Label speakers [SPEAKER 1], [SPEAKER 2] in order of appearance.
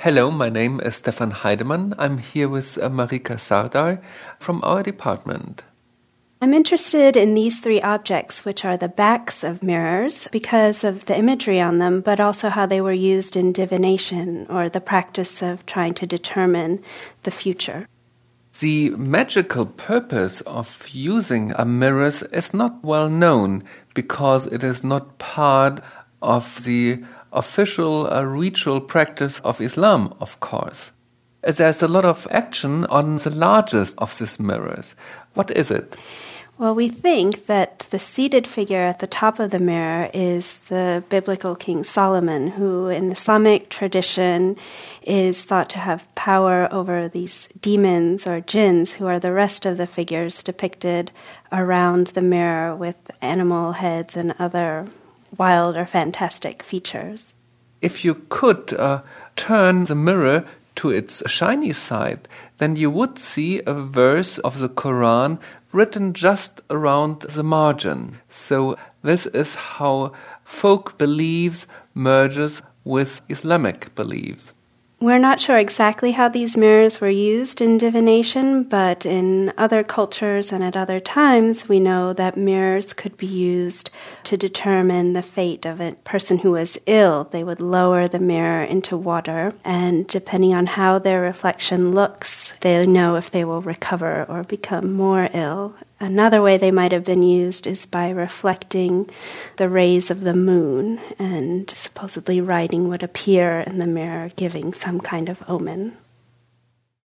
[SPEAKER 1] Hello, my name is Stefan Heidemann. I'm here with Marika Sardar from our department.
[SPEAKER 2] I'm interested in these three objects, which are the backs of mirrors, because of the imagery on them, but also how they were used in divination, or the practice of trying to determine the future.
[SPEAKER 1] The magical purpose of using mirrors is not well known because it is not part of the official ritual practice of Islam, of course. There's a lot of action on the largest of these mirrors. What is it?
[SPEAKER 2] Well, we think that the seated figure at the top of the mirror is the biblical King Solomon, who in the Islamic tradition is thought to have power over these demons or jinns, who are the rest of the figures depicted around the mirror with animal heads and other wild or fantastic features.
[SPEAKER 1] If you could turn the mirror to its shiny side, then you would see a verse of the Quran written just around the margin. So this is how folk beliefs merges with Islamic beliefs.
[SPEAKER 2] We're not sure exactly how these mirrors were used in divination, but in other cultures and at other times, we know that mirrors could be used to determine the fate of a person who was ill. They would lower the mirror into water, and depending on how their reflection looks, they know if they will recover or become more ill. Another way they might have been used is by reflecting the rays of the moon, and supposedly writing would appear in the mirror, giving some kind of omen.